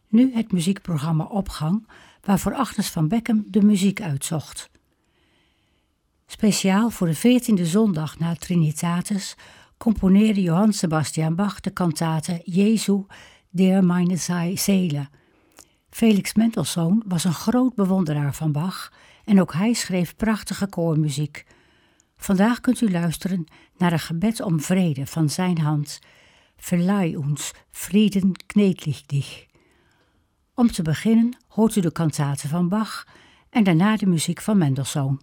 Nu het muziekprogramma Opgang, waarvoor Agnes van Beckum de muziek uitzocht. Speciaal voor de 14e zondag na Trinitatis componeerde Johann Sebastian Bach de kantate Jesu, der meine Seele. Felix Mendelssohn was een groot bewonderaar van Bach en ook hij schreef prachtige koormuziek. Vandaag kunt u luisteren naar een gebed om vrede van zijn hand. Verleih uns Frieden gnädlich dich. Om te beginnen hoort u de kantate van Bach en daarna de muziek van Mendelssohn.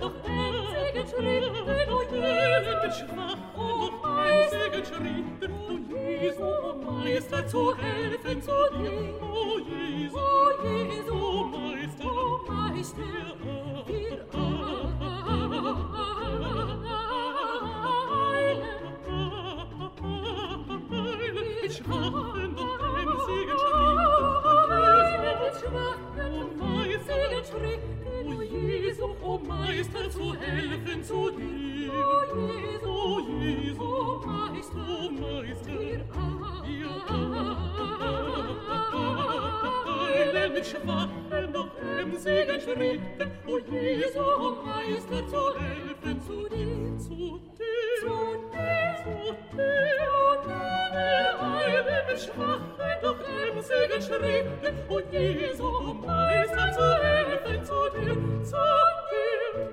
doch emsigen Schritten, o Jesu, schwach, o emsigen Schritten, o Jesu, o Meister, zu helfen zu dir, o Jesu, o Meister, wir eilen, schwachen, doch emsigen Schritten, o Jesu, o Meister, zu helfen zu dir, o Jesu, o Meister, wir eilen mit schwachen, doch emsigen Schritten, o Jesu, o Meister, zu helfen zu dir, zu dir, wir eilen mit schwachen, doch emsigen Schritten, o Jesu, o Meister, zu helfen zu dir, zu dir.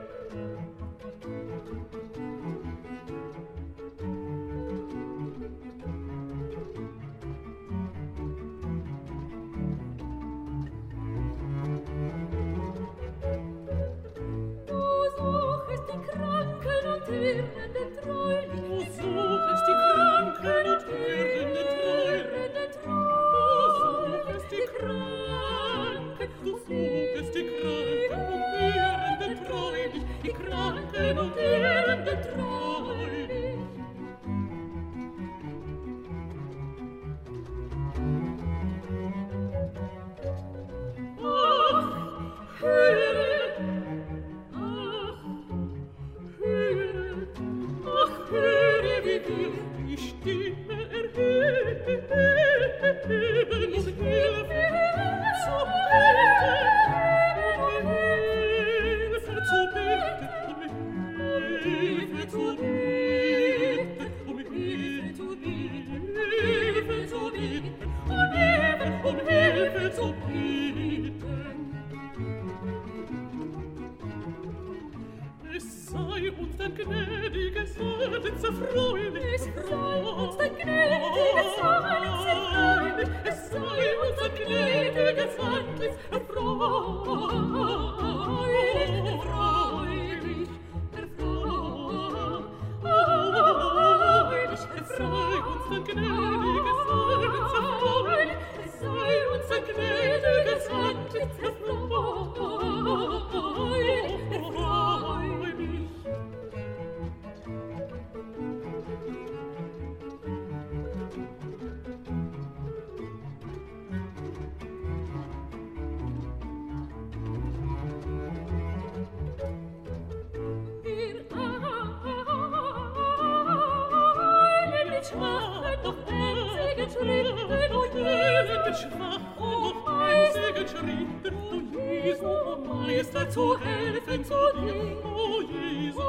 Zu helfen zu dir, o Jesu,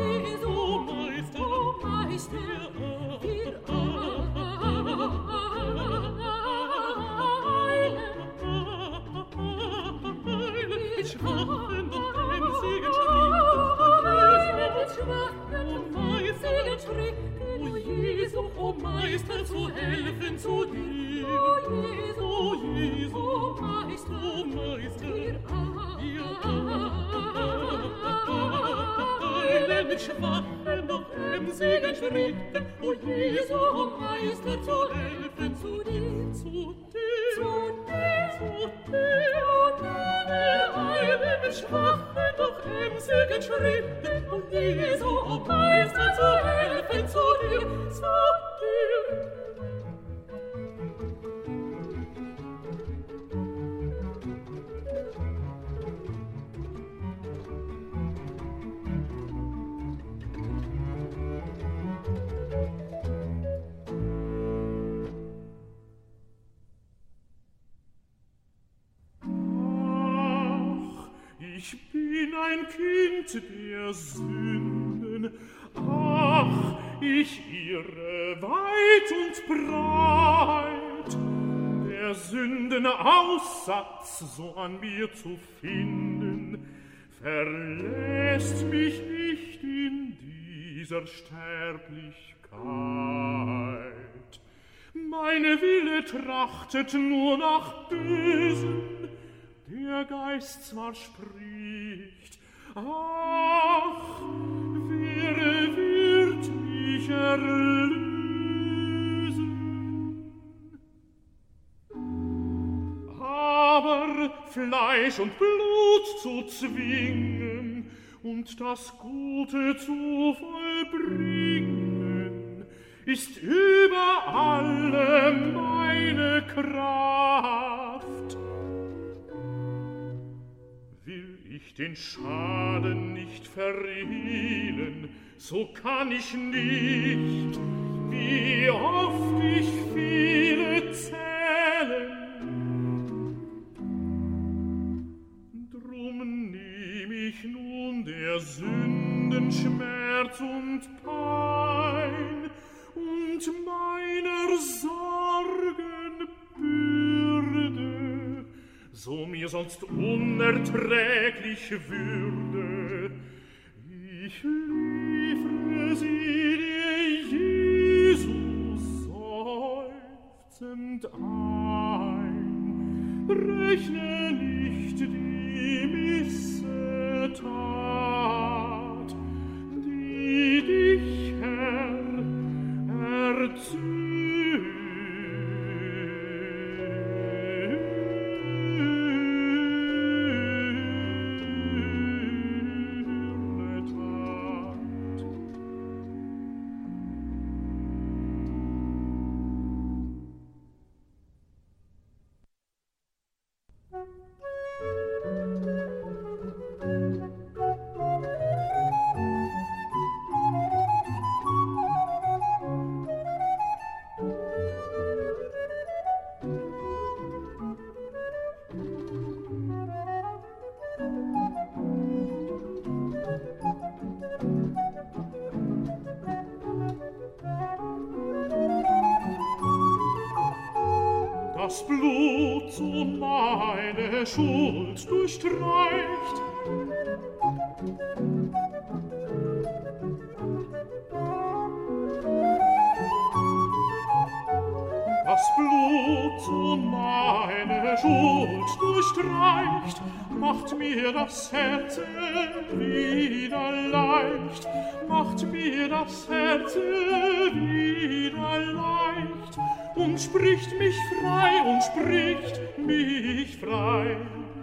o Meister, wir eilen, schwachen, doch emsigen Schritten, o Jesu, o Meister, zu helfen zu dir, o Jesu, o Meister, wir eilen mit schwachen, doch emsigen Schritten, o Jesu, o Meister, zu helfen zu dir, zu dir, wir eilen mit schwachen, doch emsigen Schritten, o Jesu, o Meister, zu helfen zu dir, zu dir. Ich bin ein Kind der Sünden, ach, ich irre weit und breit, der Sünden Aussatz so an mir zu finden, verlässt mich nicht in dieser Sterblichkeit. Meine Wille trachtet nur nach Bösen, der Geist zwar spricht, Ach, wer wird mich erlösen? Aber Fleisch und Blut zu zwingen und das Gute zu vollbringen, ist über alle meine Kraft. Will ich den Schaden nicht verhehlen, so kann ich nicht, wie oft ich viele zählen. Drum nehm ich nun der Sünden Schmerz und Pein und meiner Sorgen Bürde, so mir sonst unerträglich würde. Ich liefere sie dir, Jesus, seufzend ein, rechne nicht die Missetat, die dich, Herr, erzürnet hat. Das Blut so meine Schuld durchstreicht, das Blut so meine Schuld durchstreicht, macht mir das Herz wieder leicht, macht mir das Herz wieder leicht und spricht mich frei und spricht mich frei.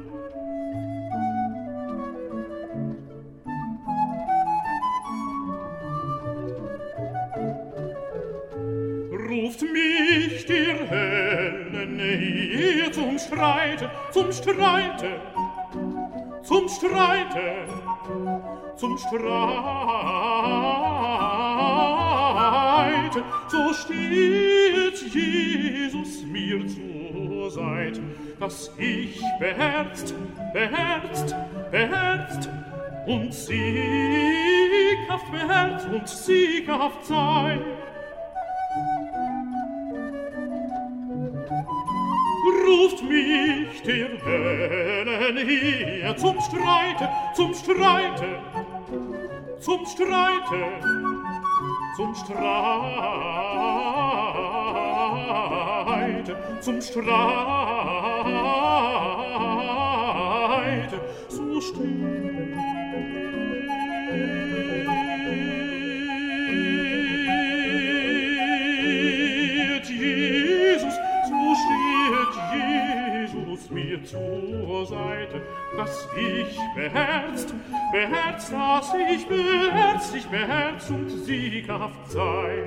Ruft mich der Hölle näher zum Streite, zum Streite, zum Streite, zum Streite. So steht Jesus mir zur Seite, dass ich beherzt, beherzt, beherzt und sieghaft beherzt und sieghaft sei. Ruft mich der Hölle her zum Streite, zum Streite, zum Streite, zum Streite, zum Streite, so steht Jesus, so steht Jesus mir zur Seite, dass ich beherzt, beherzt, dass ich beherzt und sieghaft sei.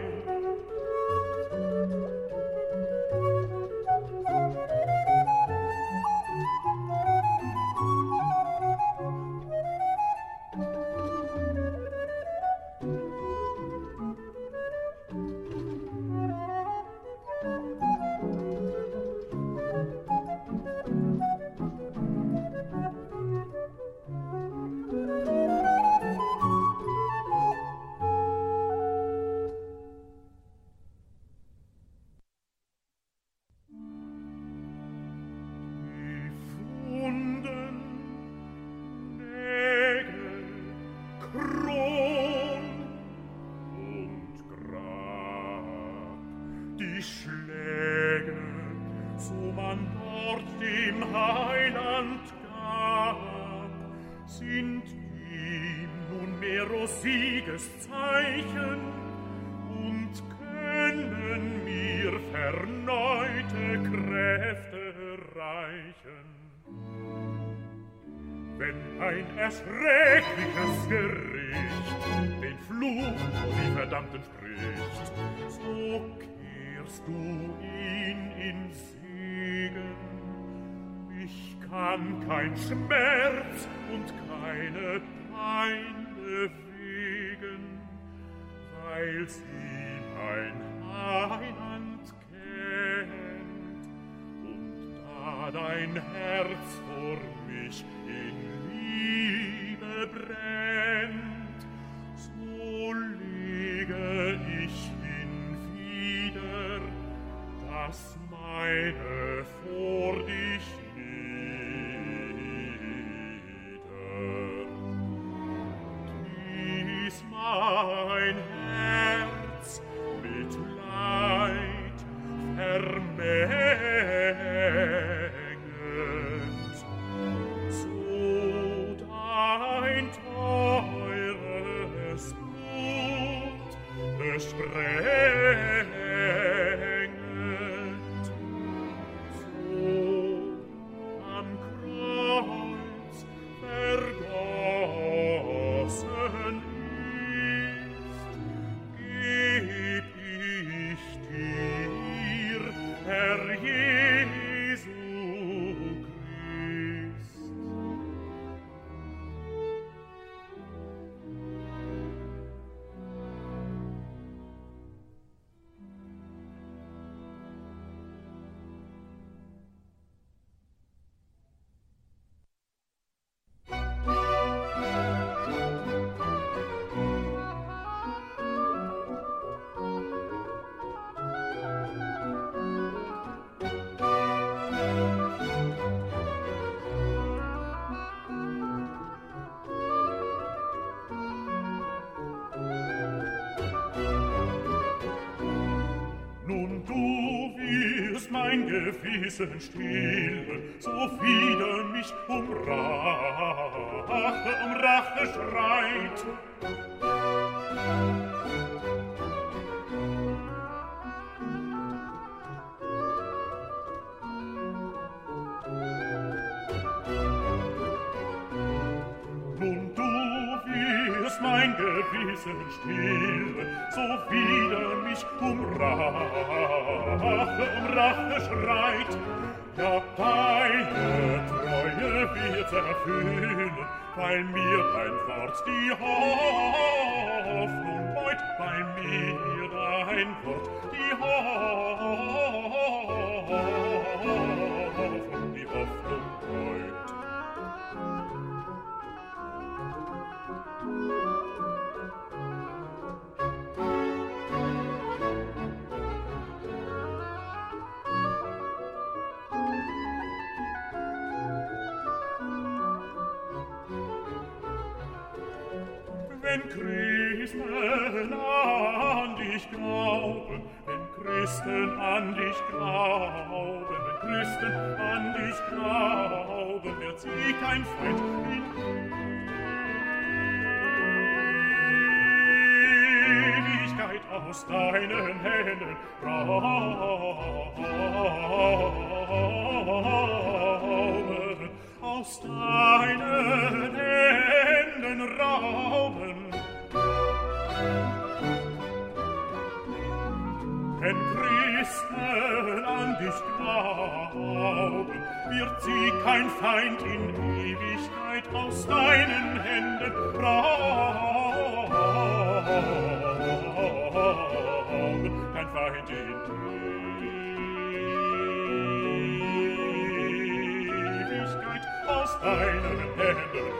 Sind ihm nunmehr, o Siegeszeichen, und können mir verneute Kräfte reichen. Wenn ein erschreckliches Gericht den Fluch und die Verdammten spricht, so kehrst du ihn in Segen. Ich kann kein Schmerz und keine Pein bewegen, weil sie mein Heiland kennt. Und da dein Herz vor mich in Liebe brennt, so lege ich hinwieder das meine vor dich nieder. Dies mein Herz mit Leid vermenget, so dein teures Blut besprenget, so am Kreuz vergossen ist, geb ich dir, Herr Jesu Christ. Nun du wirst mein Gewissen stillen, so wieder mich um Rache schreit. Nun du wirst mein Gewissen stillen, so wieder mich um Rache schreit. Ja, deine Treue wird's erfüllen, weil mir dein Wort die Hoffnung beut, weil mir dein Wort die Hoffnung beut. Wenn Christen an dich glauben, wenn Christen an dich glauben, wenn Christen an dich glauben, wird sie kein Feind in Ewigkeit aus deinen Händen rauben, aus deinen Händen rauben. Wenn Christen an dich glauben, wird sie kein Feind in Ewigkeit aus deinen Händen rauben. Kein Feind in Ewigkeit aus deinen Händen